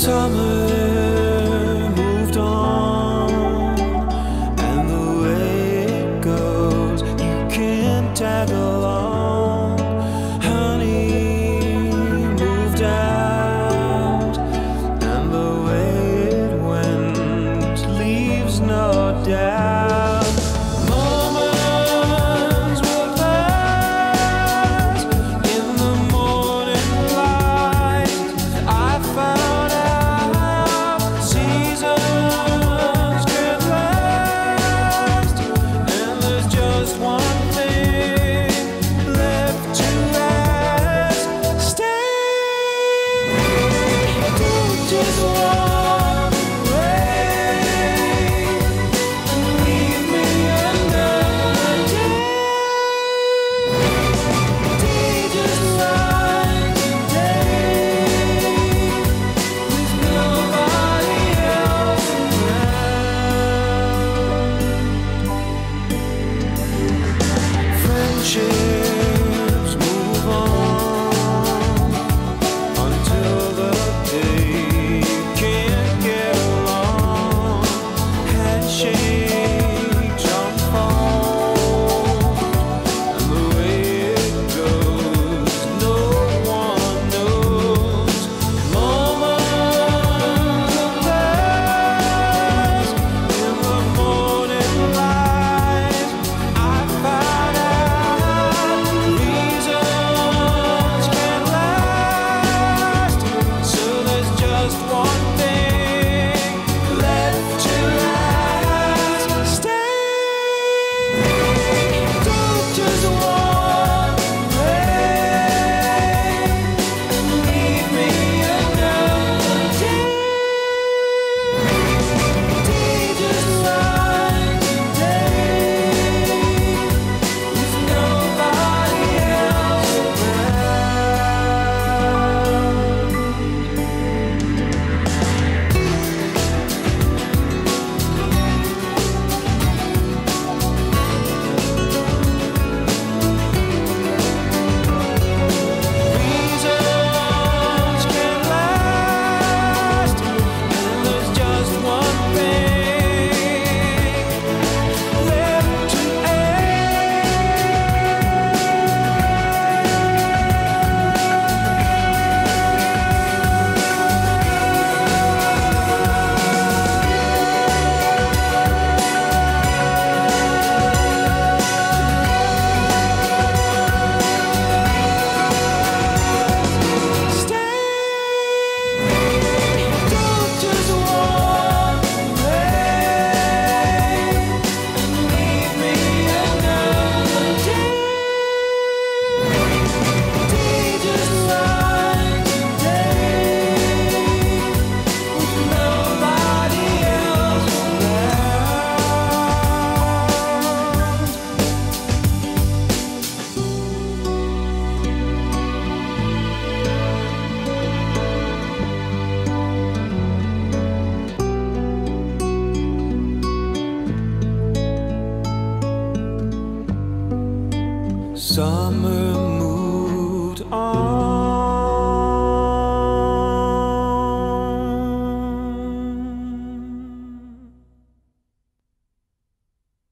Summer moved on, and the way it goes, you can tag along. Honey moved out, and the way it went leaves no doubt. Moments will pass in the morning light. I found out seasons can last, and there's just one thing left to ask. Stay, don't just walk away and leave me another day. Day just like today, with nobody else around. Friendships move on until the day you can't get along. Handshakes unfold, and the way it goes, no one knows. Moments will pass in the morning light. I found out reasons can last, so there's just one thing left to ask. Stay, don't just walk away and leave me another day. Day just like today, with nobody else reasons can last, and there's just one thing left to stay. Don't just walk away and leave me another day. Day just like today, with nobody else around. Summer